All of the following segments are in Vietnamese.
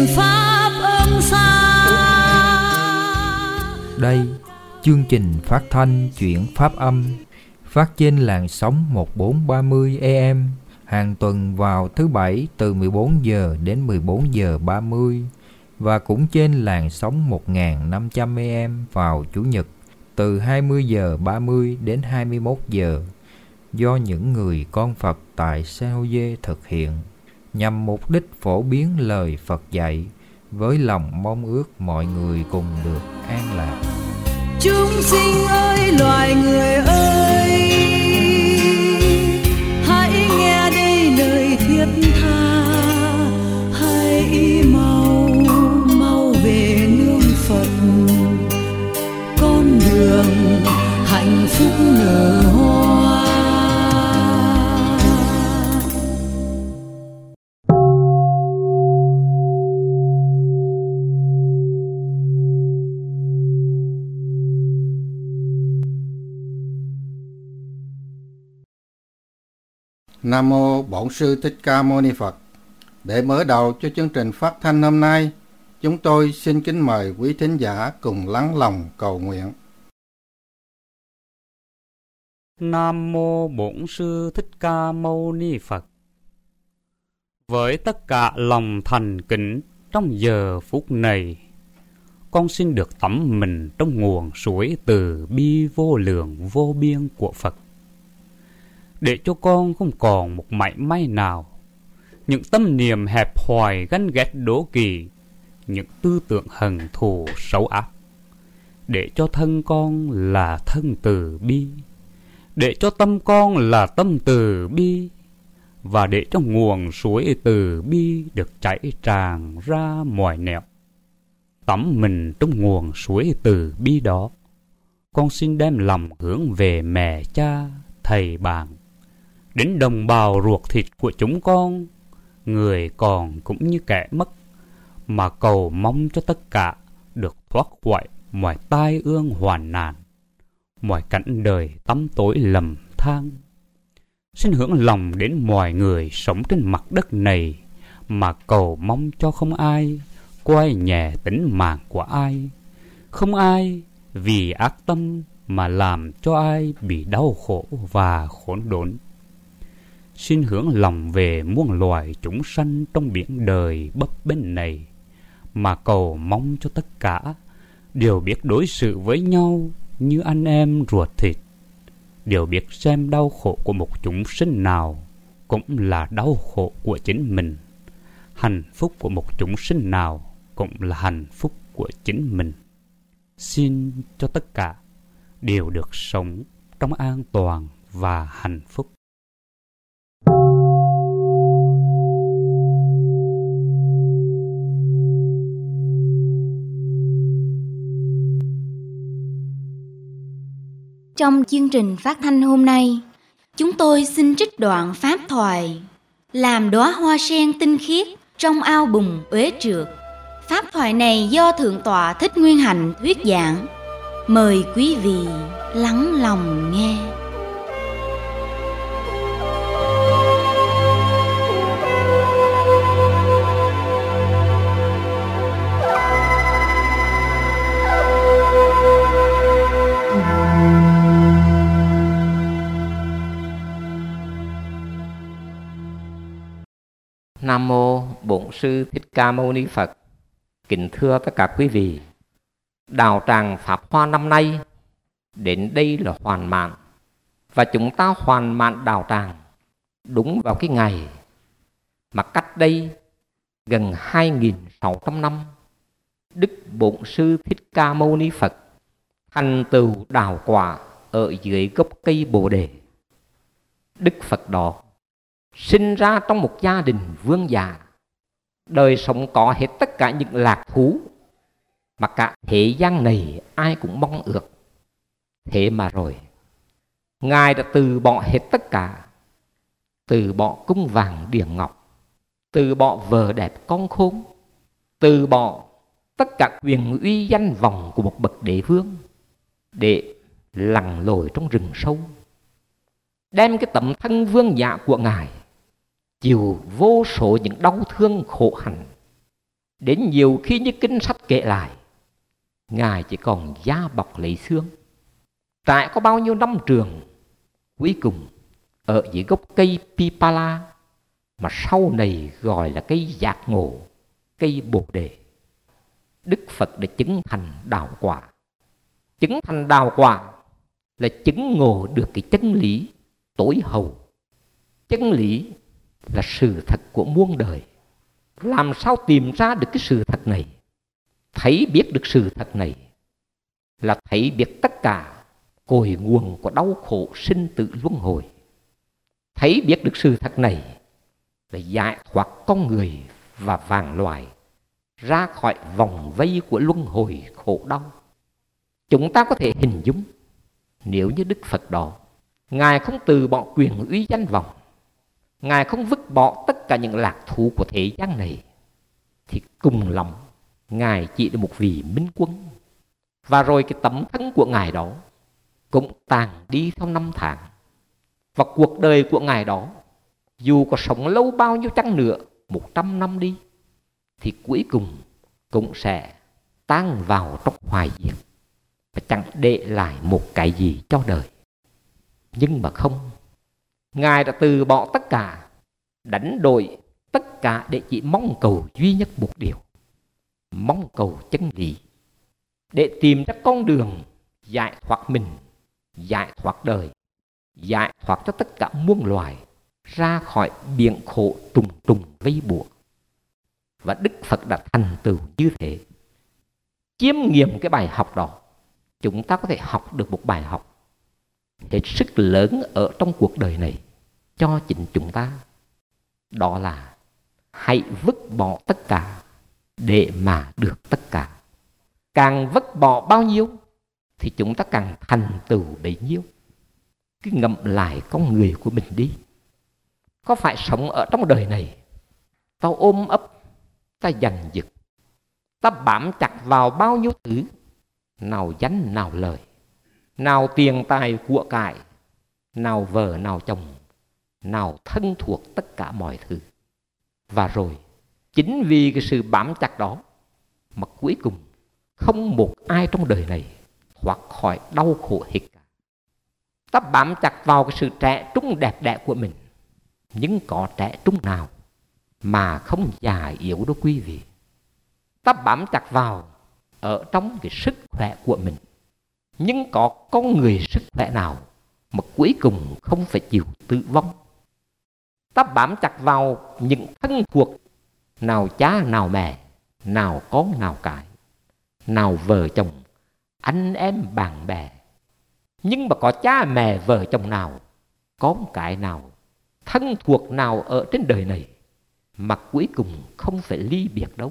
pháp âm xa. Đây, chương trình phát thanh chuyển pháp âm phát trên làn sóng 1430 AM hàng tuần vào thứ Bảy từ 14 giờ đến 14 giờ 30 và cũng trên làn sóng 1500 AM vào Chủ nhật từ 20 giờ 30 đến 21 giờ do những người con Phật tại San Jose thực hiện nhằm mục đích phổ biến lời Phật dạy với lòng mong ước mọi người cùng được an lạc. Chúng sinh ơi, loài người ơi, hãy nghe đây lời thiết tha, hãy mau mau về nương Phật, con đường hạnh phúc nở hoa. Nam mô Bổn Sư Thích Ca Mâu Ni Phật. Để mở đầu cho chương trình phát thanh hôm nay, chúng tôi xin kính mời quý thính giả cùng lắng lòng cầu nguyện. Nam mô Bổn Sư Thích Ca Mâu Ni Phật. Với tất cả lòng thành kính trong giờ phút này, con xin được tắm mình trong nguồn suối từ bi vô lượng vô biên của Phật, để cho con không còn một mảy may nào những tâm niệm hẹp hòi ganh ghét đố kỵ, những tư tưởng hận thù xấu ác, để cho thân con là thân từ bi, để cho tâm con là tâm từ bi, và để cho nguồn suối từ bi được chảy tràn ra mọi nẻo. Tắm mình trong nguồn suối từ bi đó, con xin đem lòng hướng về mẹ cha, thầy bạn, đến đồng bào ruột thịt của chúng con, người còn cũng như kẻ mất, mà cầu mong cho tất cả được thoát khỏi mọi tai ương hoàn nạn, mọi cảnh đời tăm tối lầm than. Xin hướng lòng đến mọi người sống trên mặt đất này, mà cầu mong cho không ai quay nhẹ tính mạng của ai, không ai vì ác tâm mà làm cho ai bị đau khổ và khốn đốn. Xin hướng lòng về muôn loài chúng sanh trong biển đời bấp bênh này, mà cầu mong cho tất cả đều biết đối xử với nhau như anh em ruột thịt, đều biết xem đau khổ của một chúng sinh nào cũng là đau khổ của chính mình, hạnh phúc của một chúng sinh nào cũng là hạnh phúc của chính mình. Xin cho tất cả đều được sống trong an toàn và hạnh phúc. Trong chương trình phát thanh hôm nay, chúng tôi xin trích đoạn pháp thoại Làm đóa hoa sen tinh khiết trong ao bùn uế trượt. Pháp thoại này do Thượng tọa Thích Nguyên Hạnh thuyết giảng. Mời quý vị lắng lòng nghe. Nam mô Bổn Sư Thích Ca Mâu Ni Phật. Kính thưa tất cả quý vị, đạo tràng Pháp Hoa năm nay đến đây là hoàn mãn, và chúng ta hoàn mãn đạo tràng đúng vào cái ngày mà cách đây gần 2.600 năm, Đức Bổn Sư Thích Ca Mâu Ni Phật thành tựu đạo quả ở dưới gốc cây Bồ Đề. Đức Phật đó sinh ra trong một gia đình vương giả, đời sống có hết tất cả những lạc thú mà cả thế gian này ai cũng mong ước. Thế mà rồi, Ngài đã từ bỏ hết tất cả, từ bỏ cung vàng điển ngọc, từ bỏ vợ đẹp con khôn, từ bỏ tất cả quyền uy danh vọng của một bậc đế vương, để lặn lội trong rừng sâu, đem cái tấm thân vương giả của Ngài chịu vô số những đau thương khổ hạnh Đến nhiều khi như kinh sách kể lại, Ngài chỉ còn da bọc lấy xương. Trải có bao nhiêu năm trường, cuối cùng ở dưới gốc cây Pipala, mà sau này gọi là cây giác ngộ, cây Bồ Đề, Đức Phật đã chứng thành đạo quả. Chứng thành đạo quả là chứng ngộ được cái chân lý tối hậu. Chân lý là sự thật của muôn đời. Làm sao tìm ra được cái sự thật này? Thấy biết được sự thật này là thấy biết tất cả cội nguồn của đau khổ sinh tử luân hồi. Thấy biết được sự thật này là giải thoát con người và vạn loài ra khỏi vòng vây của luân hồi khổ đau. Chúng ta có thể hình dung, nếu như Đức Phật đó, Ngài không từ bỏ quyền uy danh vọng, Ngài không vứt bỏ tất cả những lạc thú của thế gian này, thì cùng lòng Ngài chỉ là một vị minh quân. Và rồi cái tấm thân của Ngài đó cũng tàn đi theo năm tháng. Và cuộc đời của Ngài đó, dù có sống lâu bao nhiêu chăng nữa, 100 năm đi, thì cuối cùng cũng sẽ tan vào trong hoài diệt và chẳng để lại một cái gì cho đời. Nhưng mà không, Ngài đã từ bỏ tất cả, đánh đổi tất cả để chỉ mong cầu duy nhất một điều, mong cầu chân lý, để tìm ra con đường giải thoát mình, giải thoát đời, giải thoát cho tất cả muôn loài ra khỏi biển khổ trùng trùng vây buộc. Và Đức Phật đã thành tựu như thế. Chiêm nghiệm cái bài học đó, chúng ta có thể học được một bài học hết sức lớn ở trong cuộc đời này cho chính chúng ta. Đó là hãy vứt bỏ tất cả để mà được tất cả. Càng vứt bỏ bao nhiêu thì chúng ta càng thành tựu bấy nhiêu. Cứ ngẫm lại con người của mình đi. Có phải sống ở trong đời này, ta ôm ấp, ta giành giật, ta bám chặt vào bao nhiêu thứ, nào danh nào lời, nào tiền tài của cải, nào vợ nào chồng, nào thân thuộc tất cả mọi thứ. Và rồi chính vì cái sự bám chặt đó mà cuối cùng không một ai trong đời này thoát khỏi đau khổ hết cả. Ta bám chặt vào cái sự trẻ trung đẹp đẽ của mình, nhưng có trẻ trung nào mà không già yếu đó quý vị. Ta bám chặt vào ở trong cái sức khỏe của mình, nhưng có con người sức khỏe nào mà cuối cùng không phải chịu tử vong. Ta bám chặt vào những thân thuộc, nào cha nào mẹ, nào con nào cái, nào vợ chồng, anh em bạn bè, nhưng mà có cha mẹ vợ chồng nào, con cái nào, thân thuộc nào ở trên đời này mà cuối cùng không phải ly biệt đâu.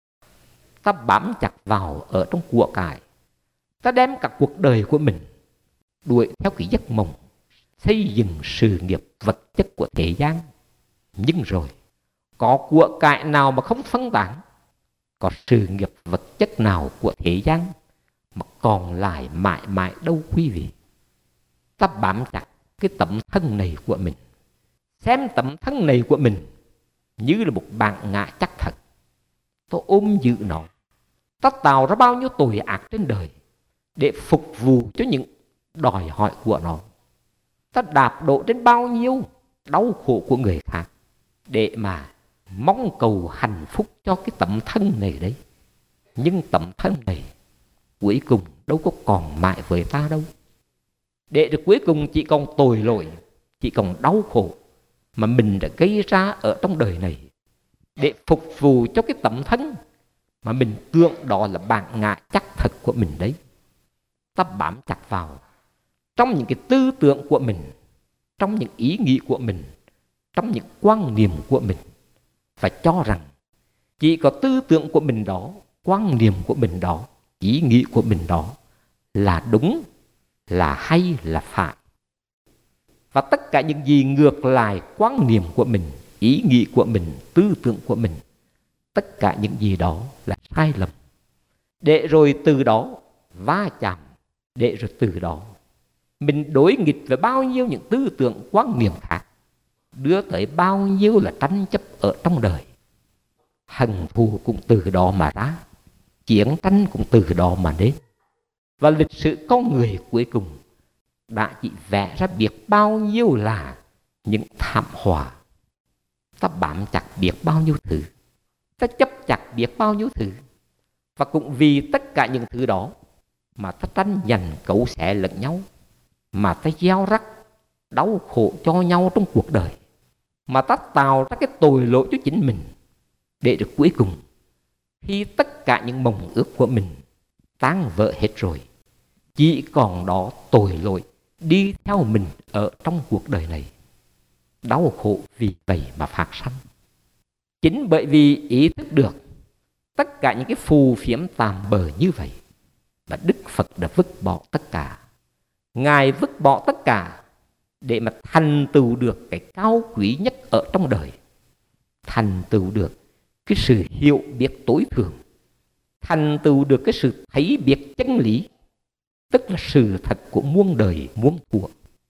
Ta bám chặt vào ở trong của cải, ta đem cả cuộc đời của mình đuổi theo cái giấc mộng xây dựng sự nghiệp vật chất của thế gian. Nhưng rồi có của cải nào mà không phân tán, có sự nghiệp vật chất nào của thế gian mà còn lại mãi mãi đâu quý vị. Ta bám chặt cái tấm thân này của mình, xem tấm thân này của mình như là một bản ngã chắc thật. Ta ôm giữ nó, ta tạo ra bao nhiêu tội ác trên đời để phục vụ cho những đòi hỏi của nó. Ta đạp đổ đến bao nhiêu đau khổ của người khác để mà mong cầu hạnh phúc cho cái tấm thân này đấy. Nhưng tấm thân này cuối cùng đâu có còn mãi với ta đâu. Để được cuối cùng chỉ còn tội lỗi, chỉ còn đau khổ mà mình đã gây ra ở trong đời này để phục vụ cho cái tấm thân mà mình tưởng đó là bản ngã chắc thật của mình đấy. Ta bám chặt vào trong những cái tư tưởng của mình, trong những ý nghĩ của mình, trong những quan niệm của mình, và cho rằng chỉ có tư tưởng của mình đó, quan niệm của mình đó, ý nghĩ của mình đó là đúng, là hay, là phải. Và tất cả những gì ngược lại quan niệm của mình, ý nghĩ của mình, tư tưởng của mình, tất cả những gì đó là sai lầm. Để rồi từ đó va chạm, để rồi từ đó mình đối nghịch với bao nhiêu những tư tưởng quan niệm khác, đưa tới bao nhiêu là tranh chấp ở trong đời. hận thù cũng từ đó mà ra, chiến tranh cũng từ đó mà đến. Và lịch sử con người cuối cùng đã chỉ vẽ ra biết bao nhiêu là những thảm họa. Ta bám chặt biết bao nhiêu thứ, ta chấp chặt biết bao nhiêu thứ. Và cũng vì tất cả những thứ đó mà ta tranh giành cấu xé lẫn nhau, mà ta gieo rắc đau khổ cho nhau trong cuộc đời, mà ta tạo ra cái tội lỗi cho chính mình, để được cuối cùng khi tất cả những mộng ước của mình tan vỡ hết rồi, chỉ còn đó tội lỗi đi theo mình ở trong cuộc đời này. Đau khổ vì vậy mà phát sanh. Chính bởi vì ý thức được tất cả những cái phù phiếm tạm bợ như vậy mà Đức Phật đã vứt bỏ tất cả. Ngài vứt bỏ tất cả để mà thành tựu được cái cao quý nhất ở trong đời, thành tựu được cái sự hiểu biết tối thượng, thành tựu được cái sự thấy biết chân lý, tức là sự thật của muôn đời muôn thuở.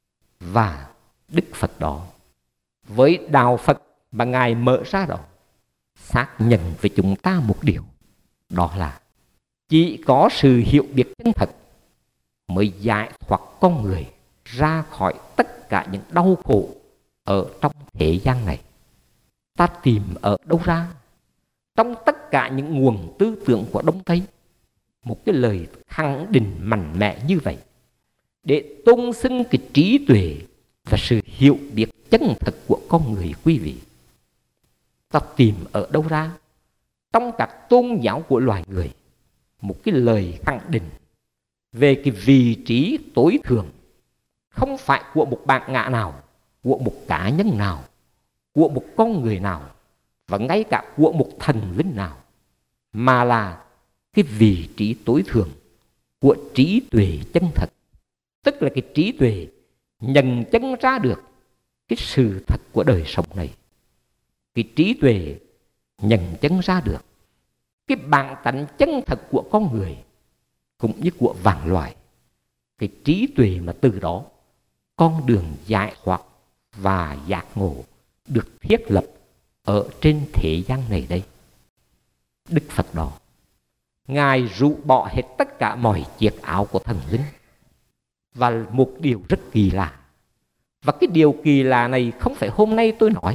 Và Đức Phật đó với đạo Phật mà Ngài mở ra đó xác nhận với chúng ta một điều, đó là chỉ có sự hiểu biết chân thật mới giải thoát con người ra khỏi tất cả những đau khổ ở trong thế gian này. Ta tìm ở đâu ra trong tất cả những nguồn tư tưởng của Đông Tây một cái lời khẳng định mạnh mẽ như vậy để tôn xưng cái trí tuệ và sự hiểu biết chân thật của con người, quý vị? Ta tìm ở đâu ra trong các tôn giáo của loài người một cái lời khẳng định về cái vị trí tối thượng, không phải của một bản ngã nào, của một cá nhân nào, của một con người nào, và ngay cả của một thần linh nào, mà là cái vị trí tối thượng của trí tuệ chân thật, tức là cái trí tuệ nhận chân ra được cái sự thật của đời sống này, cái trí tuệ nhận chân ra được cái bản tánh chân thật của con người cũng như của vạn loài. Cái trí tuệ mà từ đó con đường giải thoát và giác ngộ được thiết lập ở trên thế gian này đây. Đức Phật đó, Ngài rũ bỏ hết tất cả mọi chiếc áo của thần linh. Và một điều rất kỳ lạ, và cái điều kỳ lạ này không phải hôm nay tôi nói,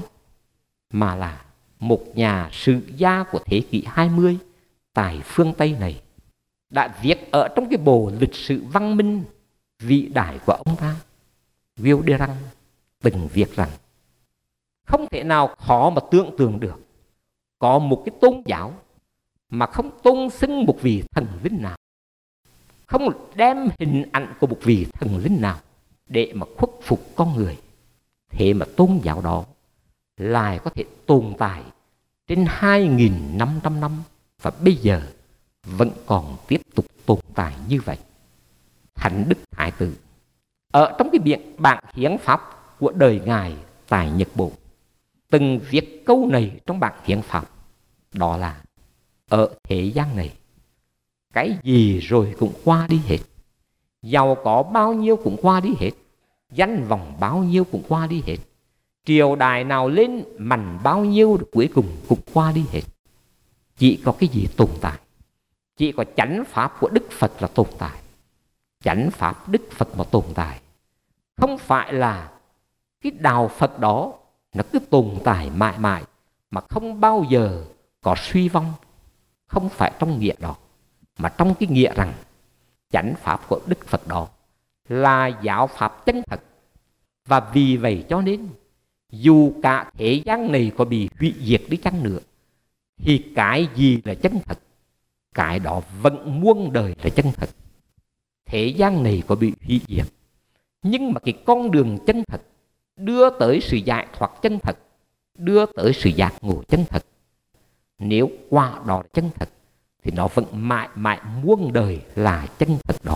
mà là một nhà sử gia của thế kỷ 20 tại phương Tây này đã viết ở trong cái bộ lịch sử văn minh vĩ đại của ông ta. Will Durant từng viết rằng không thể nào khó mà tưởng tượng được có một cái tôn giáo mà không tôn xưng một vị thần linh nào, không đem hình ảnh của một vị thần linh nào để mà khuất phục con người. Thế mà tôn giáo đó lại có thể tồn tại trên 2.500 năm và bây giờ vẫn còn tiếp tục tồn tại như vậy. Thánh Đức Thái Tử ở trong cái bản hiến pháp của đời Ngài tại Nhật Bản từng viết câu này trong bản hiến pháp, đó là: ở thế gian này cái gì rồi cũng qua đi hết, giàu có bao nhiêu cũng qua đi hết, danh vọng bao nhiêu cũng qua đi hết, triều đại nào lên mạnh bao nhiêu cuối cùng cũng qua đi hết. Chỉ có cái gì tồn tại? Chỉ có chánh pháp của Đức Phật là tồn tại. Chánh pháp Đức Phật mà tồn tại, không phải là cái đạo Phật đó nó cứ tồn tại mãi mãi mà không bao giờ có suy vong. Không phải trong nghĩa đó, mà trong cái nghĩa rằng chánh pháp của Đức Phật đó là giáo pháp chân thật. Và vì vậy cho nên dù cả thế gian này có bị hủy diệt đi chăng nữa, thì cái gì là chân thật, cái đó vẫn muôn đời là chân thật. Thế gian này có bị hủy diệt, nhưng mà cái con đường chân thật đưa tới sự giải thoát chân thật, đưa tới sự giác ngộ chân thật, nếu qua đó là chân thật thì nó vẫn mãi mãi muôn đời là chân thật đó.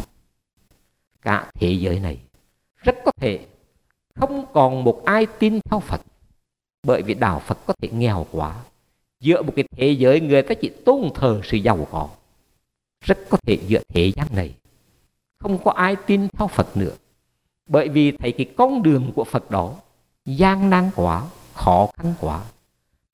Cả thế giới này rất có thể không còn một ai tin theo Phật, bởi vì đạo Phật có thể nghèo quá. Giữa một cái thế giới người ta chỉ tôn thờ sự giàu có, rất có thể giữa thế gian này không có ai tin theo Phật nữa, bởi vì thấy cái con đường của Phật đó gian nan quá, khó khăn quá.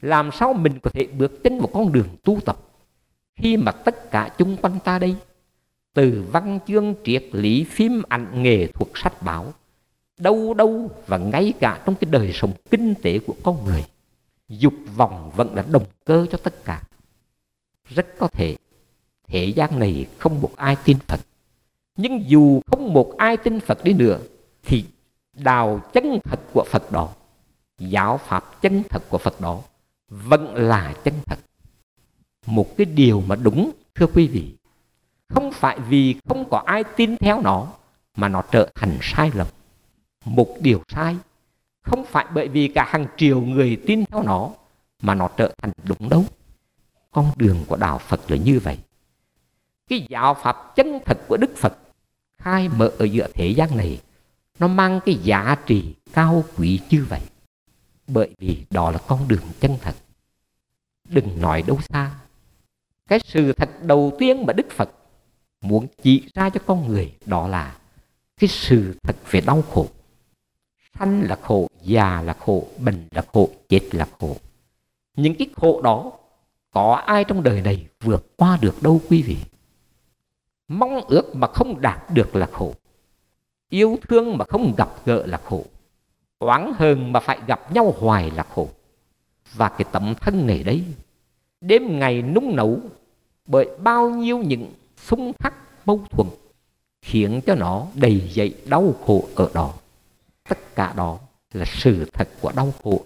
Làm sao mình có thể bước chân vào con đường tu tập khi mà tất cả chung quanh ta đây, từ văn chương, triết lý, phim ảnh, nghệ thuật, sách báo, đâu đâu và ngay cả trong cái đời sống kinh tế của con người, dục vọng vẫn là động cơ cho tất cả. Rất có thể thế gian này không một ai tin Phật, nhưng dù không một ai tin Phật đi nữa thì đạo chân thật của Phật đó, giáo pháp chân thật của Phật đó vẫn là chân thật. Một cái điều mà đúng, thưa quý vị, không phải vì không có ai tin theo nó mà nó trở thành sai lầm. Một điều sai không phải bởi vì cả hàng triệu người tin theo nó mà nó trở thành đúng đâu. Con đường của đạo Phật là như vậy. Cái giáo pháp chân thật của Đức Phật khai mở ở giữa thế gian này, nó mang cái giá trị cao quý như vậy, bởi vì đó là con đường chân thật. Đừng nói đâu xa, cái sự thật đầu tiên mà Đức Phật muốn chỉ ra cho con người đó là cái sự thật về đau khổ. Sanh là khổ, già là khổ, bệnh là khổ, chết là khổ. Những cái khổ đó có ai trong đời này vượt qua được đâu quý vị. Mong ước mà không đạt được là khổ, yêu thương mà không gặp gỡ là khổ, oán hờn mà phải gặp nhau hoài là khổ. Và cái tấm thân này đấy, đêm ngày nung nấu bởi bao nhiêu những xung khắc mâu thuẫn, khiến cho nó đầy dậy đau khổ ở đó. Tất cả đó là sự thật của đau khổ.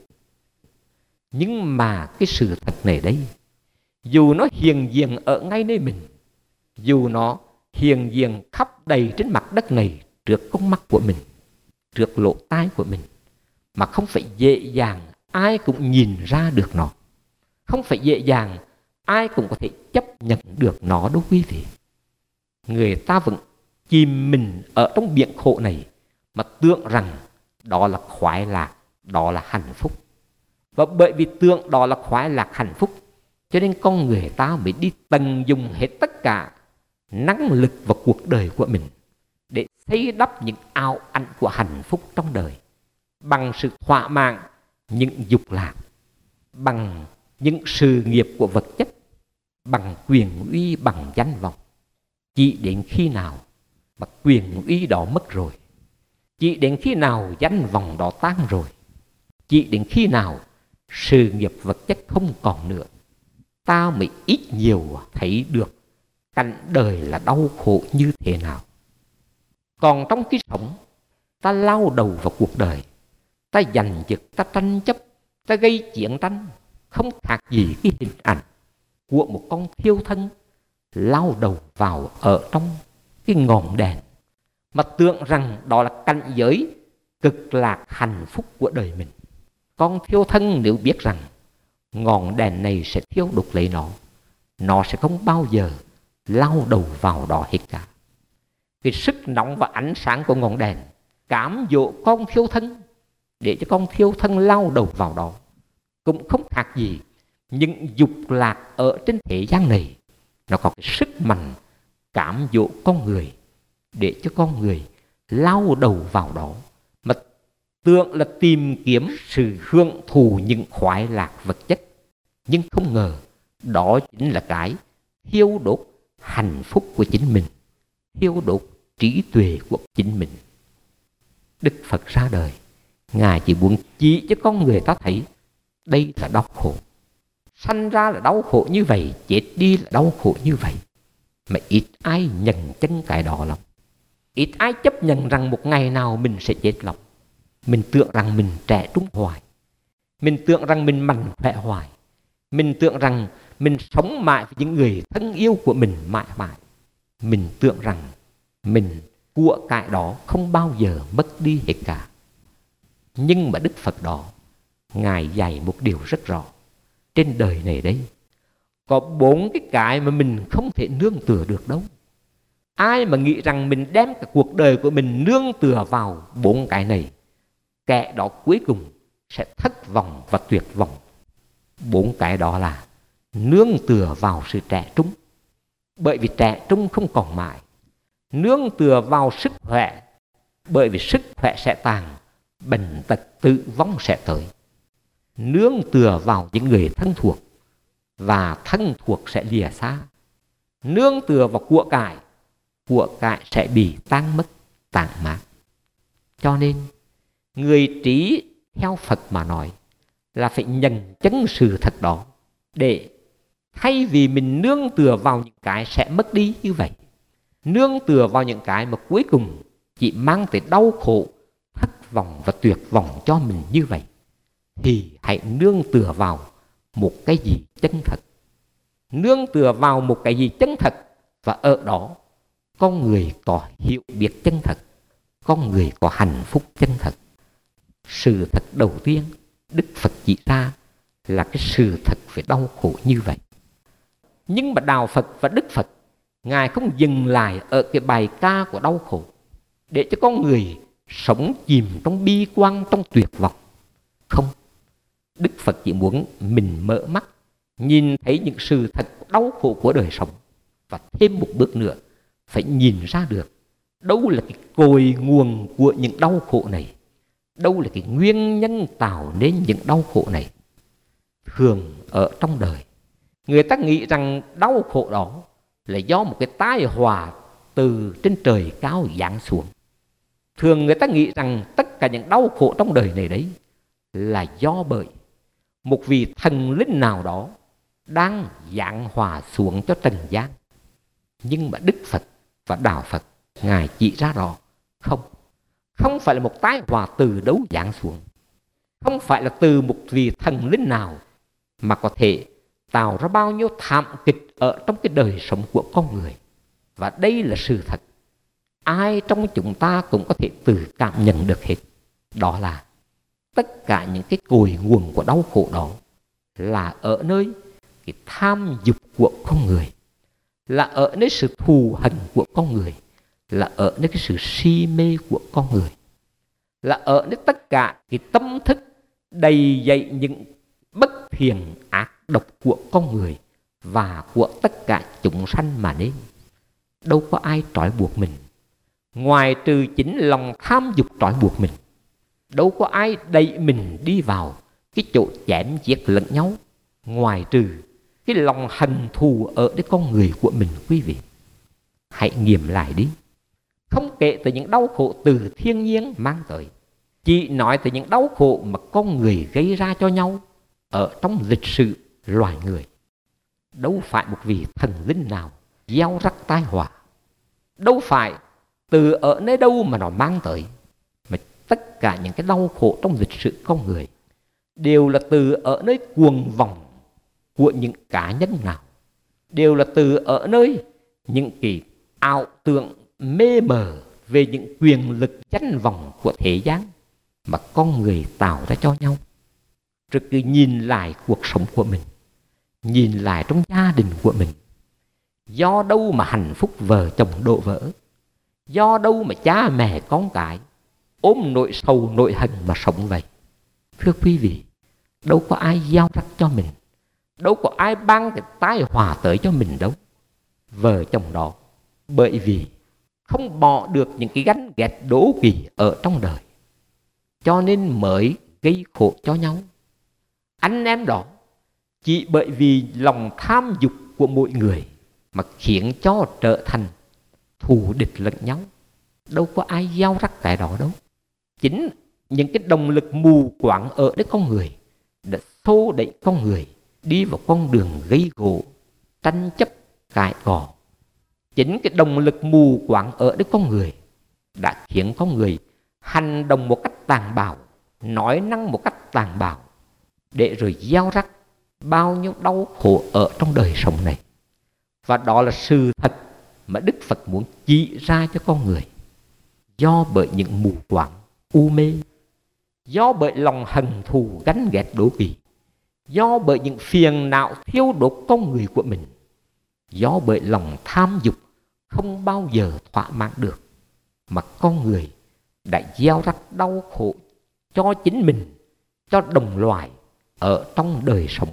Nhưng mà cái sự thật này đấy, dù nó hiện diện ở ngay nơi mình, dù nó hiện diện khắp đầy trên mặt đất này, trước con mắt của mình, trước lỗ tai của mình, mà không phải dễ dàng ai cũng nhìn ra được nó, không phải dễ dàng ai cũng có thể chấp nhận được nó đâu quý vị. Người ta vẫn chìm mình ở trong biển khổ này mà tưởng rằng đó là khoái lạc, đó là hạnh phúc. Và bởi vì tưởng đó là khoái lạc hạnh phúc, cho nên con người ta mới đi tận dụng hết tất cả năng lực và cuộc đời của mình để xây đắp những ảo ảnh của hạnh phúc trong đời, bằng sự thỏa mãn những dục lạc, bằng những sự nghiệp của vật chất, bằng quyền uy, bằng danh vọng. Chỉ đến khi nào mà quyền uy đó mất rồi, chỉ đến khi nào danh vọng đó tan rồi, chỉ đến khi nào sự nghiệp vật chất không còn nữa, ta mới ít nhiều thấy được cảnh đời là đau khổ như thế nào. Còn trong cái sống, ta lao đầu vào cuộc đời, ta giành giật, ta tranh chấp, ta gây chiến tranh, không khác gì cái hình ảnh của một con thiêu thân lao đầu vào ở trong cái ngọn đèn, mà tưởng rằng đó là cảnh giới cực lạc hạnh phúc của đời mình. Con thiêu thân nếu biết rằng ngọn đèn này sẽ thiêu đốt lấy nó sẽ không bao giờ lao đầu vào đó hết cả. Cái sức nóng và ánh sáng của ngọn đèn cám dỗ con thiêu thân để cho con thiêu thân lao đầu vào đó, cũng không khác gì những dục lạc ở trên thế gian này. Nó có cái sức mạnh cám dỗ con người để cho con người lao đầu vào đó, mà tưởng là tìm kiếm sự hưởng thụ những khoái lạc vật chất, nhưng không ngờ đó chính là cái thiêu đốt hạnh phúc của chính mình, thiêu đốt trí tuệ của chính mình. Đức Phật ra đời, Ngài chỉ muốn chỉ cho con người ta thấy đây là đau khổ. Sanh ra là đau khổ như vậy, chết đi là đau khổ như vậy. Mà ít ai nhận chân cái đó lắm. Ít ai chấp nhận rằng một ngày nào mình sẽ chết lắm. Mình tưởng rằng mình trẻ trung hoài, mình tưởng rằng mình mạnh khỏe hoài, mình tưởng rằng mình sống mãi với những người thân yêu của mình mãi mãi. Mình tưởng rằng mình của cải đó không bao giờ mất đi hết cả. Nhưng mà Đức Phật đó, Ngài dạy một điều rất rõ. Trên đời này đấy, có 4 cái mà mình không thể nương tựa được đâu. Ai mà nghĩ rằng mình đem cả cuộc đời của mình nương tựa vào 4 cái này, kẻ đó cuối cùng sẽ thất vọng và tuyệt vọng. 4 cái đó là nương tựa vào sự trẻ trung, bởi vì trẻ trung không còn mãi. Nương tựa vào sức khỏe, bởi vì sức khỏe sẽ tàn, bệnh tật tử vong sẽ tới. nương tựa vào những người thân thuộc và thân thuộc sẽ lìa xa. Nương tựa vào của cải sẽ bị tan mất, tàn mát. Cho nên người trí theo Phật mà nói là phải nhận chân sự thật đó, để thay vì mình nương tựa vào những cái sẽ mất đi như vậy, nương tựa vào những cái mà cuối cùng chỉ mang tới đau khổ, thất vọng và tuyệt vọng cho mình như vậy, thì hãy nương tựa vào một cái gì chân thật. Nương tựa vào một cái gì chân thật, và ở đó con người có hiểu biết chân thật, con người có hạnh phúc chân thật. Sự thật đầu tiên Đức Phật chỉ ra là cái sự thật về đau khổ như vậy. Nhưng mà Đạo Phật và Đức Phật, Ngài không dừng lại ở cái bài ca của đau khổ để cho con người sống chìm trong bi quan, trong tuyệt vọng. Không, Đức Phật chỉ muốn mình mở mắt, nhìn thấy những sự thật đau khổ của đời sống, và thêm một bước nữa phải nhìn ra được đâu là cái cội nguồn của những đau khổ này, đâu là cái nguyên nhân tạo nên những đau khổ này. Thường ở trong đời, người ta nghĩ rằng đau khổ đó là do một cái tai họa từ trên trời cao giáng xuống. Thường người ta nghĩ rằng tất cả những đau khổ trong đời này đấy là do bởi một vị thần linh nào đó đang giáng họa xuống cho trần gian. Nhưng mà Đức Phật và Đạo Phật, Ngài chỉ ra rõ, không phải là một tai họa từ đâu giáng xuống, không phải là từ một vị thần linh nào mà có thể tạo ra bao nhiêu thảm kịch ở trong cái đời sống của con người. Và đây là sự thật, ai trong chúng ta cũng có thể tự cảm nhận được hết. Đó là tất cả những cái cội nguồn của đau khổ đó là ở nơi cái tham dục của con người, là ở nơi sự thù hận của con người, là ở nơi cái sự si mê của con người, là ở nơi tất cả cái tâm thức đầy dậy những bất thiện ác độc của con người và của tất cả chúng sanh mà nên. Đâu có ai trói buộc mình ngoài trừ chính lòng tham dục trói buộc mình. Đâu có ai đẩy mình đi vào cái chỗ chém giết lẫn nhau ngoài trừ cái lòng hận thù ở cái con người của mình. Quý vị hãy nghiệm lại đi. Không kể tới những đau khổ từ thiên nhiên mang tới, chỉ nói tới những đau khổ mà con người gây ra cho nhau ở trong lịch sử loài người. Đâu phải một vị thần linh nào gieo rắc tai họa, đâu phải từ ở nơi đâu mà nó mang tới, mà tất cả những cái đau khổ trong lịch sử con người đều là từ ở nơi cuồng vọng của những cá nhân nào, đều là từ ở nơi những cái ảo tưởng mê mờ về những quyền lực danh vọng của thế gian mà con người tạo ra cho nhau. Rồi cứ nhìn lại cuộc sống của mình, nhìn lại trong gia đình của mình, do đâu mà hạnh phúc vợ chồng đổ vỡ, do đâu mà cha mẹ con cái ôm nỗi sầu nỗi hận mà sống vậy. Thưa quý vị, đâu có ai gieo rắc cho mình, đâu có ai ban cái tai họa tới cho mình đâu. Vợ chồng đó bởi vì không bỏ được những cái gánh ghét đố kỵ ở trong đời, cho nên mới gây khổ cho nhau. Anh em đó chỉ bởi vì lòng tham dục của mỗi người mà khiến cho trở thành thù địch lẫn nhau. Đâu có ai gieo rắc cái đó đâu. Chính những cái động lực mù quáng ở đấy con người đã xô đẩy con người đi vào con đường gây gổ, tranh chấp, cãi cọ. Chính cái động lực mù quáng ở đấy con người đã khiến con người hành động một cách tàn bạo, nói năng một cách tàn bạo, để rồi gieo rắc bao nhiêu đau khổ ở trong đời sống này. Và đó là sự thật mà Đức Phật muốn chỉ ra cho con người. Do bởi những mù quáng, u mê, do bởi lòng hận thù gánh ghét đố kỵ, do bởi những phiền não thiêu đốt con người của mình, do bởi lòng tham dục không bao giờ thỏa mãn được, mà con người đã gieo rắc đau khổ cho chính mình, cho đồng loài ở trong đời sống.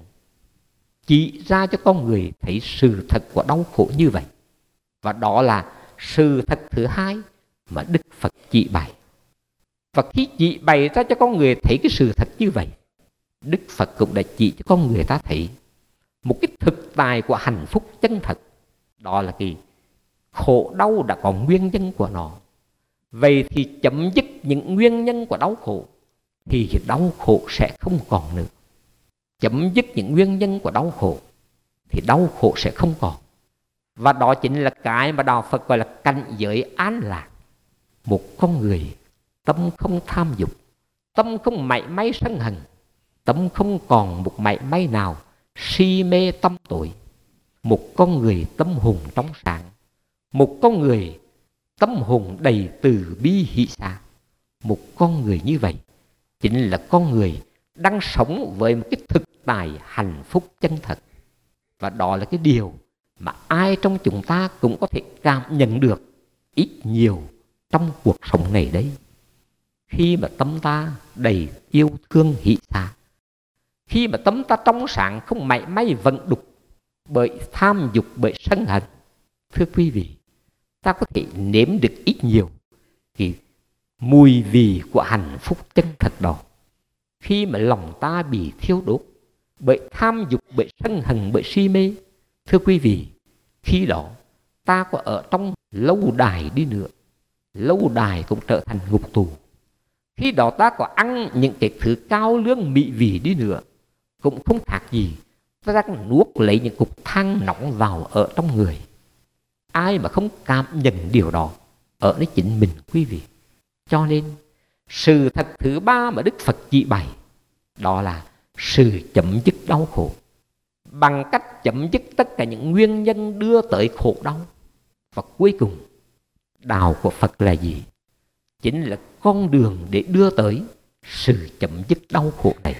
Chỉ ra cho con người thấy sự thật của đau khổ như vậy. Và đó là sự thật thứ hai mà Đức Phật chỉ bày. Và khi chỉ bày ra cho con người thấy cái sự thật như vậy, Đức Phật cũng đã chỉ cho con người ta thấy một cái thực tại của hạnh phúc chân thật. Đó là cái khổ đau đã có nguyên nhân của nó. Vậy thì chấm dứt những nguyên nhân của đau khổ thì đau khổ sẽ không còn nữa. Chấm dứt những nguyên nhân của đau khổ thì đau khổ sẽ không còn. Và đó chính là cái mà Đạo Phật gọi là cảnh giới an lạc. Một con người tâm không tham dục, tâm không mảy may sân hận, tâm không còn một mảy may nào si mê tâm tối. Một con người tâm hồn trong sáng, một con người tâm hồn đầy từ bi hỷ xả. Một con người như vậy chính là con người đang sống với một cái thực tại hạnh phúc chân thật. Và đó là cái điều mà ai trong chúng ta cũng có thể cảm nhận được ít nhiều trong cuộc sống này đấy. Khi mà tâm ta đầy yêu thương hỷ xả, khi mà tâm ta trong sáng không mảy may vận đục bởi tham dục, bởi sân hận, thưa quý vị, ta có thể nếm được ít nhiều cái mùi vị của hạnh phúc chân thật đó. Khi mà lòng ta bị thiêu đốt bởi tham dục, bởi sân hận, bởi si mê, thưa quý vị, khi đó ta có ở trong lâu đài đi nữa, lâu đài cũng trở thành ngục tù. Khi đó ta có ăn những cái thứ cao lương mỹ vị đi nữa, cũng không khác gì ta đang nuốt lấy những cục than nóng vào ở trong người. Ai mà không cảm nhận điều đó ở nơi chính mình, quý vị. Cho nên sự thật thứ ba mà Đức Phật chỉ bày đó là sự chấm dứt đau khổ, bằng cách chấm dứt tất cả những nguyên nhân đưa tới khổ đau. Và cuối cùng, đạo của Phật là gì? Chính là con đường để đưa tới sự chấm dứt đau khổ này.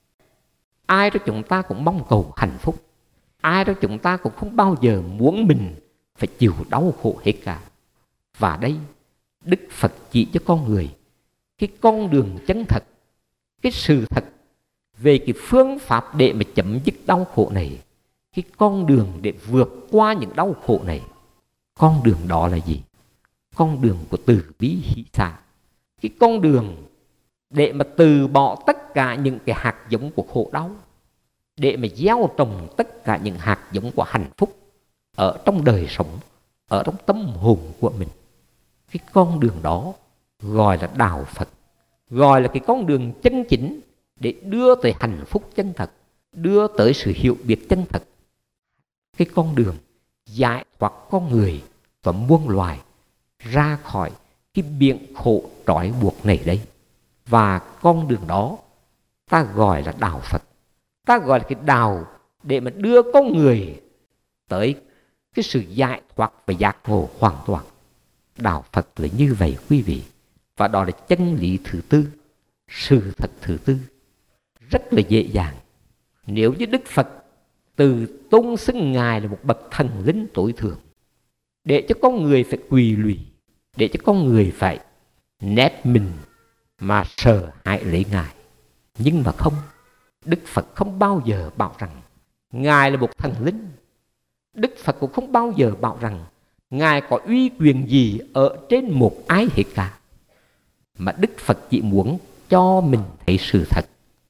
Ai đó chúng ta cũng mong cầu hạnh phúc, ai đó chúng ta cũng không bao giờ muốn mình phải chịu đau khổ hết cả. Và đây, Đức Phật chỉ cho con người cái con đường chân thật, cái sự thật về cái phương pháp để mà chấm dứt đau khổ này, cái con đường để vượt qua những đau khổ này. Con đường đó là gì? Con đường của từ bi hỷ xả. Cái con đường để mà từ bỏ tất cả những cái hạt giống của khổ đau, để mà gieo trồng tất cả những hạt giống của hạnh phúc ở trong đời sống, ở trong tâm hồn của mình. Cái con đường đó gọi là đạo Phật, gọi là cái con đường chân chính để đưa tới hạnh phúc chân thật, đưa tới sự hiểu biết chân thật. Cái con đường giải thoát con người và muôn loài ra khỏi cái biển khổ trói buộc này đây. Và con đường đó ta gọi là đạo Phật, ta gọi là cái đạo để mà đưa con người tới cái sự giải thoát và giác ngộ hoàn toàn. Đạo Phật là như vậy, quý vị. Và đó là chân lý thứ tư, sự thật thứ tư. Rất là dễ dàng. Nếu như Đức Phật từ tôn xưng Ngài là một bậc thần linh tối thượng, để cho con người phải quỳ lụy, để cho con người phải nép mình mà sợ hãi lấy Ngài. Nhưng mà không, Đức Phật không bao giờ bảo rằng Ngài là một thần linh. Đức Phật cũng không bao giờ bảo rằng Ngài có uy quyền gì ở trên một ai hết cả. Mà Đức Phật chỉ muốn cho mình thấy sự thật.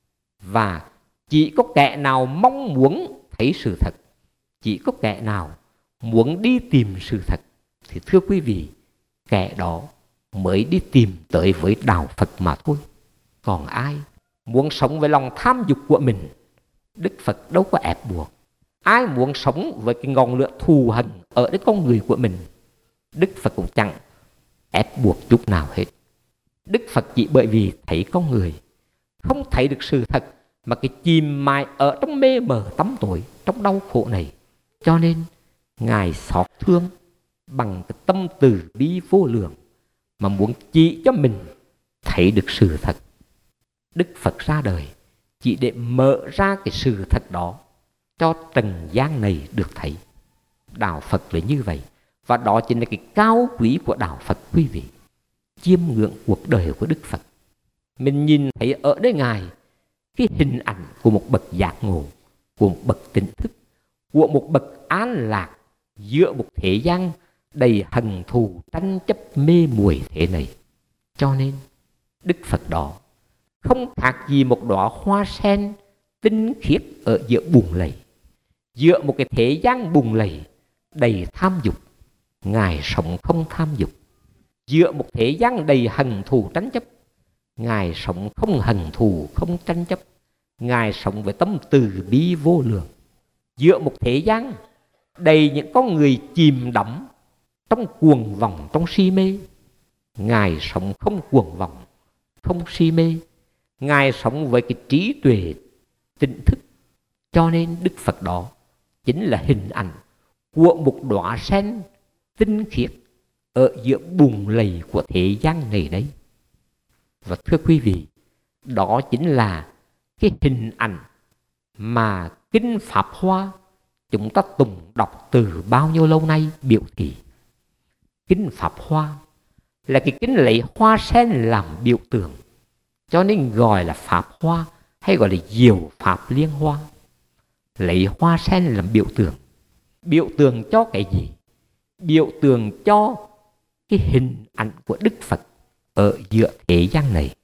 Và chỉ có kẻ nào mong muốn thấy sự thật, chỉ có kẻ nào muốn đi tìm sự thật, thì thưa quý vị, kẻ đó mới đi tìm tới với đạo Phật mà thôi. Còn ai muốn sống với lòng tham dục của mình, Đức Phật đâu có ép buộc. Ai muốn sống với cái ngọn lửa thù hận ở cái con người của mình, Đức Phật cũng chẳng ép buộc chút nào hết. Đức Phật chỉ bởi vì thấy con người không thấy được sự thật mà cái chìm mãi ở trong mê mờ tăm tối, trong đau khổ này, cho nên Ngài xót thương bằng cái tâm từ bi vô lượng mà muốn chỉ cho mình thấy được sự thật. Đức Phật ra đời chỉ để mở ra cái sự thật đó cho trần gian này được thấy. Đạo Phật là như vậy. Và đó chính là cái cao quý của đạo Phật, quý vị. Chiêm ngưỡng cuộc đời của Đức Phật, mình nhìn thấy ở đây Ngài cái hình ảnh của một bậc giác ngộ, của một bậc tỉnh thức, của một bậc an lạc giữa một thế gian đầy hận thù tranh chấp mê muội thế này. Cho nên Đức Phật đó không khác gì một đóa hoa sen tinh khiết ở giữa bùn lầy. Giữa một cái thế gian bùn lầy đầy tham dục, Ngài sống không tham dục. Giữa một thế gian đầy hận thù tranh chấp, Ngài sống không hận thù, không tranh chấp. Ngài sống với tâm từ bi vô lượng. Giữa một thế gian đầy những con người chìm đắm trong cuồng vọng, trong si mê, Ngài sống không cuồng vọng, không si mê. Ngài sống với cái trí tuệ tỉnh thức. Cho nên Đức Phật đó chính là hình ảnh của một đóa sen tinh khiết ở giữa bùn lầy của thế gian này đấy. Và thưa quý vị, đó chính là cái hình ảnh mà Kinh Pháp Hoa chúng ta tụng đọc từ bao nhiêu lâu nay biểu thị. Kinh Pháp Hoa là cái kinh lấy hoa sen làm biểu tượng, cho nên gọi là Pháp Hoa hay gọi là Diệu Pháp Liên Hoa. Lấy hoa sen làm biểu tượng cho cái gì? Biểu tượng cho cái hình ảnh của Đức Phật ở giữa thế gian này.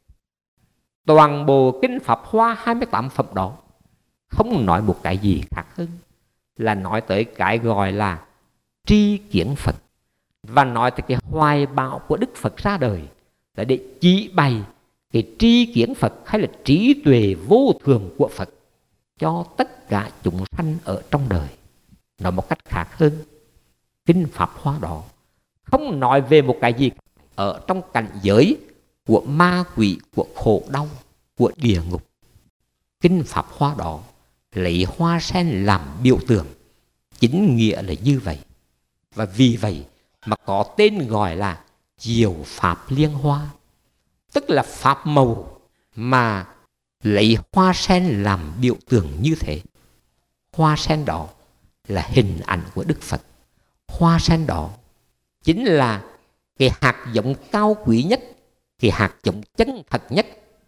Toàn bộ Kinh Pháp Hoa 28 phẩm đó không nói một cái gì khác hơn là nói tới cái gọi là tri kiến Phật, và nói tới cái hoài bão của Đức Phật ra đời là để chỉ bày cái tri kiến Phật hay là trí tuệ vô thường của Phật cho tất cả chúng sanh ở trong đời. Nói một cách khác hơn, Kinh Pháp Hoa đó không nói về một cái gì ở trong cảnh giới của ma quỷ, của khổ đau, của địa ngục. Kinh Pháp Hoa đó lấy hoa sen làm biểu tượng, chính nghĩa là như vậy. Và vì vậy mà có tên gọi là Diệu Pháp Liên Hoa, tức là pháp màu mà lấy hoa sen làm biểu tượng như thế. Hoa sen đó là hình ảnh của Đức Phật. Hoa sen đó chính là cái hạt giống cao quý nhất, cái hạt giống chân thật nhất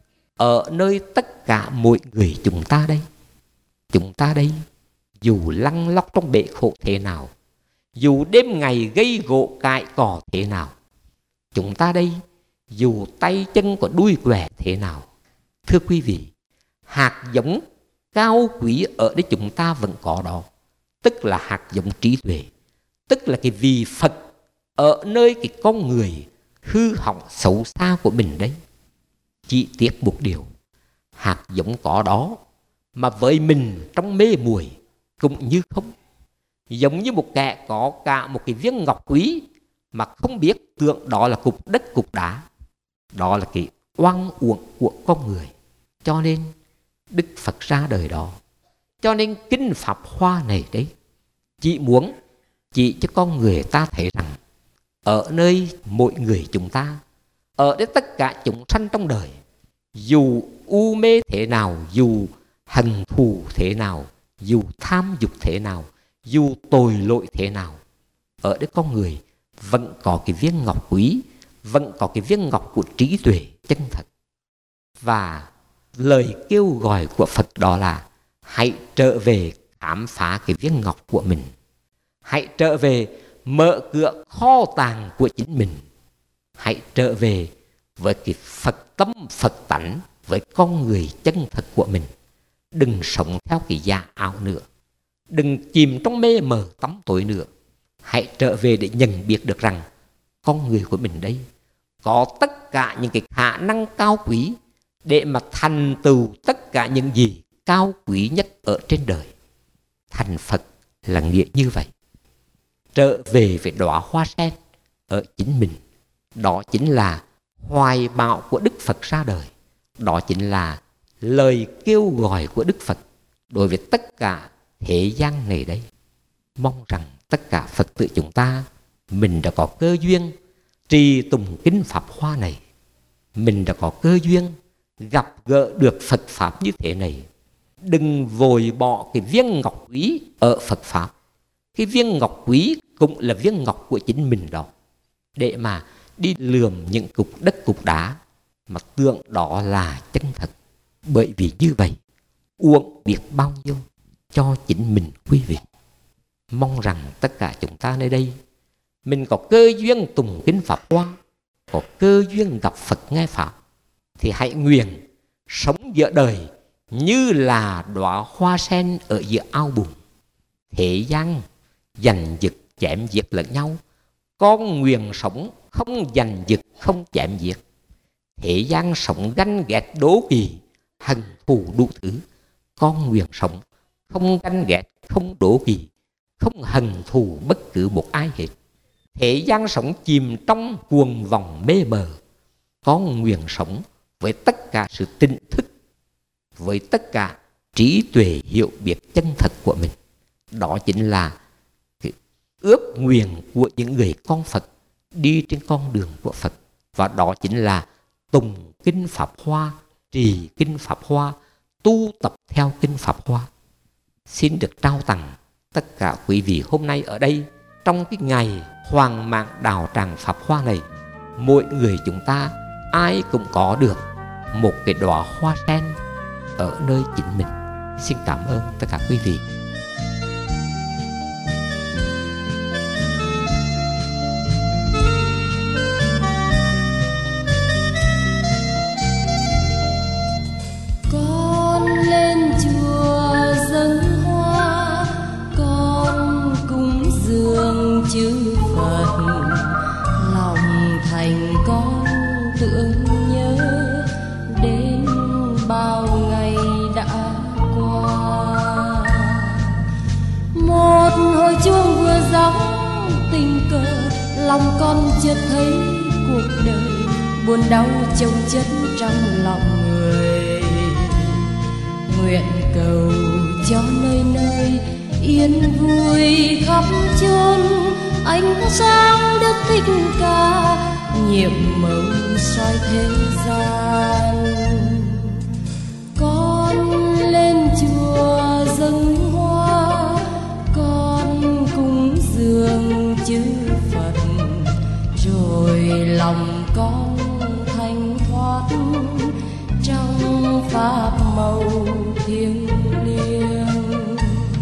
ở nơi tất cả mọi người chúng ta đây. Chúng ta đây, dù lăn lóc trong bể khổ thế nào, dù đêm ngày gây gỗ cãi cỏ thế nào, chúng ta đây, dù tay chân có đuôi què thế nào, thưa quý vị, hạt giống cao quý ở đây chúng ta vẫn có đó, tức là hạt giống trí tuệ, tức là cái vị Phật ở nơi cái con người hư hỏng xấu xa của mình đấy. Chỉ tiếc một điều, hạt giống có đó mà với mình trong mê muội cũng như không. Giống như một kẻ có cả một cái viên ngọc quý mà không biết tưởng đó là cục đất cục đá. Đó là cái oan uổng của con người. Cho nên Đức Phật ra đời đó. Cho nên Kinh Pháp Hoa này đấy chỉ muốn chỉ cho con người ta thấy rằng ở nơi mỗi người chúng ta, ở đây tất cả chúng sanh trong đời, dù u mê thế nào, dù hận thù thế nào, dù tham dục thế nào, dù tội lỗi thế nào, ở đây con người vẫn có cái viên ngọc quý, vẫn có cái viên ngọc của trí tuệ chân thật. Và lời kêu gọi của Phật đó là hãy trở về khám phá cái viên ngọc của mình. Hãy trở về mở cửa kho tàng của chính mình. Hãy trở về với cái Phật tâm, Phật tánh, với con người chân thật của mình. Đừng sống theo cái giả ảo nữa. Đừng chìm trong mê mờ tắm tối nữa. Hãy trở về để nhận biết được rằng con người của mình đây có tất cả những cái khả năng cao quý để mà thành tựu tất cả những gì cao quý nhất ở trên đời. Thành Phật là nghĩa như vậy. Trở về với đóa hoa sen ở chính mình. Đó chính là hoài bão của Đức Phật ra đời. Đó chính là lời kêu gọi của Đức Phật đối với tất cả thế gian này đấy. Mong rằng tất cả Phật tử chúng ta, mình đã có cơ duyên trì tùng Kinh Pháp Hoa này. Mình đã có cơ duyên gặp gỡ được Phật Pháp như thế này. Đừng vội bỏ cái viên ngọc quý ở Phật Pháp. Cái viên ngọc quý cũng là viên ngọc của chính mình đó. Để mà đi lườm những cục đất cục đá mà tưởng đó là chân thật. Bởi vì như vậy uổng biết bao nhiêu cho chính mình quý vị. Mong rằng tất cả chúng ta nơi đây mình có cơ duyên tùng Kinh Pháp Hoa, có cơ duyên gặp Phật nghe Pháp, thì hãy nguyện sống giữa đời như là đóa hoa sen ở giữa ao bùn. Thế gian giành giật chém giết lẫn nhau, con nguyện sống không giành giật không chém giết. Thế gian sống ganh ghét đố kỵ, hận thù đủ thứ, con nguyện sống không ganh ghét không đố kỵ, không hận thù bất cứ một ai hết. Thế gian sống chìm trong cuồng vòng mê mờ, con nguyện sống với tất cả sự tỉnh thức, với tất cả trí tuệ hiểu biết chân thật của mình. Đó chính là cái ước nguyện của những người con Phật đi trên con đường của Phật. Và đó chính là tùng kinh Pháp Hoa, trì kinh Pháp Hoa, tu tập theo kinh Pháp Hoa. Xin được trao tặng tất cả quý vị hôm nay ở đây, trong cái ngày hoàng mạng đạo tràng Pháp Hoa này, mỗi người chúng ta ai cũng có được một cái đóa hoa sen ở nơi chính mình. Xin cảm ơn tất cả quý vị. Con lên chùa dâng hoa, con cúng dường chư Phật, lòng thành con tưởng nhớ đến bao ngày đã qua. Một hồi chuông vừa gióng tình cờ, lòng con chợt thấy cuộc đời buồn đau chồng chất trong lòng người. Nguyện cầu cho nơi nơi yên vui khắp chốn, ánh sáng Đức Thích Ca nhiệm màu soi thế gian. Con lên chùa dâng hoa, con cúng dường chư Phật, rồi lòng con thanh thoát trong pháp màu thiêng liêng.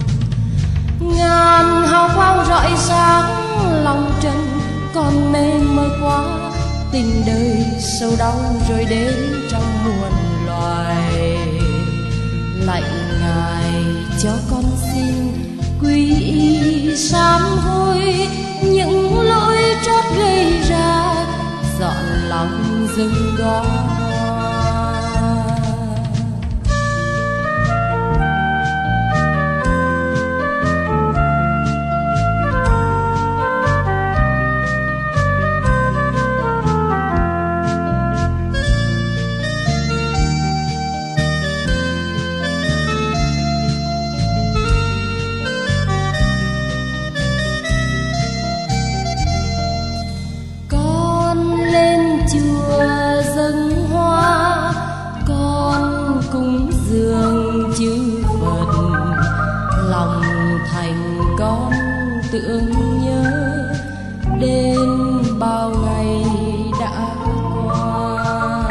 Ngàn hào quang rọi sáng lòng trần, còn mê mơ quá tình đời sâu đau rồi đến trong muôn loài. Lạy Ngài cho con xin quy y sám hối những lỗi trót gây ra, dọn lòng dâng đóa hoa. Chư Phật, lòng thành con tưởng nhớ đến bao ngày đã qua.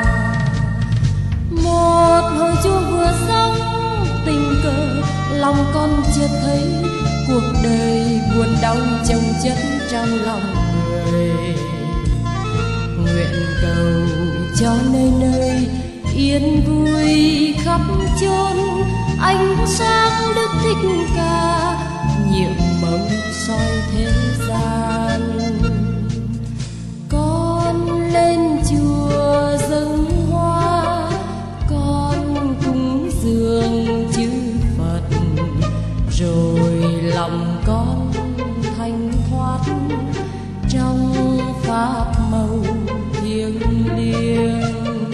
Một hồi chuông vừa gióng tình cờ, lòng con chợt thấy cuộc đời buồn đau chồng chất trong lòng người. Nguyện cầu cho nơi nơi yên vui khắp chốn, ánh sáng Đức Thích Ca nhiệm màu soi thế gian. Con lên chùa dâng hoa, con cúng dường chư Phật, rồi lòng con thanh thoát trong pháp màu thiêng liêng.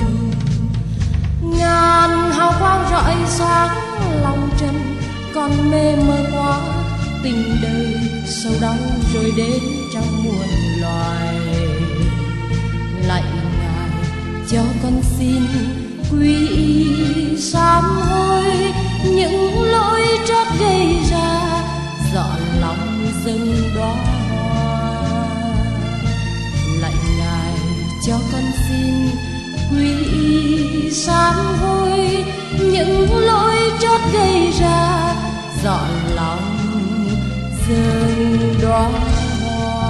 Ngàn hào quang rọi sáng lòng trần, còn mê mơ quá tình đời sâu đau rồi đến trong muôn loài. Lạy Ngài cho con xin quy y sám hối những lỗi trót gây ra, dọn lòng dâng đóa hoa. Lạy Ngài cho con xin quy y sám hối những lỗi trót gây ra, dọn lòng dâng đóa hoa.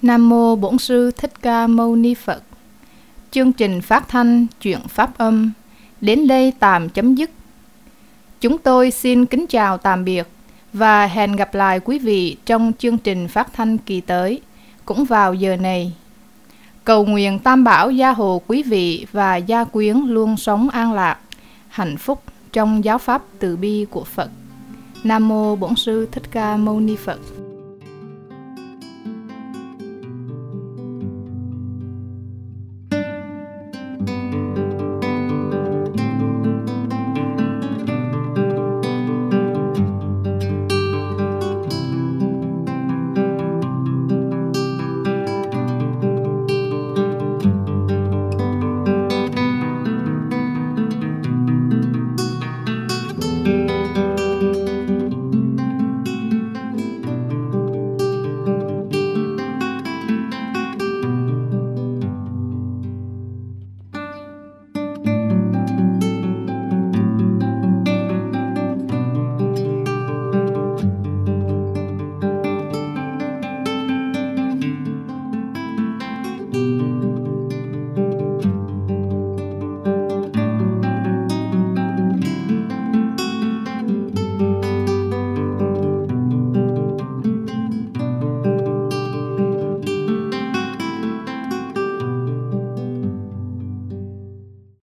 Nam mô Bổn Sư Thích Ca Mâu Ni Phật. Chương trình phát thanh chuyện pháp âm đến đây tạm chấm dứt. Chúng tôi xin kính chào tạm biệt và hẹn gặp lại quý vị trong chương trình phát thanh kỳ tới, cũng vào giờ này. Cầu nguyện Tam Bảo gia hộ quý vị và gia quyến luôn sống an lạc, hạnh phúc trong giáo pháp từ bi của Phật. Nam mô Bổn Sư Thích Ca Mâu Ni Phật.